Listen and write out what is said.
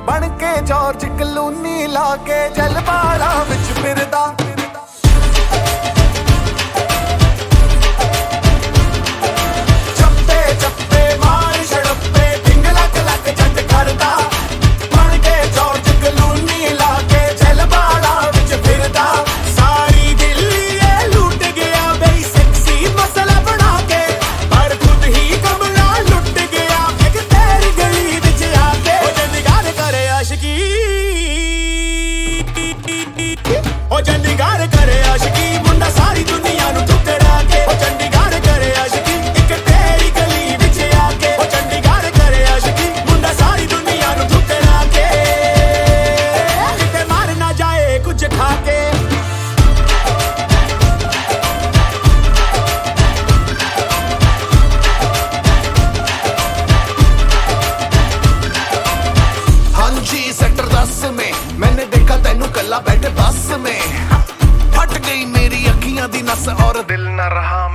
बन के George Clooney लाके जलवाड़ा विच फिरदा। चप्पे चप्पे मार छड़प्पे पिंग लक लक जट करदा। बन के जॉर्ज क्लूनी लाके जलवाड़ा विच फिरदा। सारी दिल्ली ये लूट गया बे सेक्सी मसला बना के, पर खुद ही कमला लुट गया एक तेरी गली विच आके। ओ चंडीगढ़ करे आशिकी, ओ चंडीगढ़ करे आशिकी, मुंडा सारी दुनिया नू ठुकरा के। ओ चंडीगढ़ करे आशिकी एक तेरी गली विच आके। ओ चंडीगढ़ करे आशिकी, मुंडा सारी दुनिया नू ठुकरा के। किते मार ना जाए कुछ खा के। हाँ जी सेक्टर 10 में मैंने देखा तेनू कला बैठे बस में। फट गई मेरी अखियां दी नस और दिल न रहा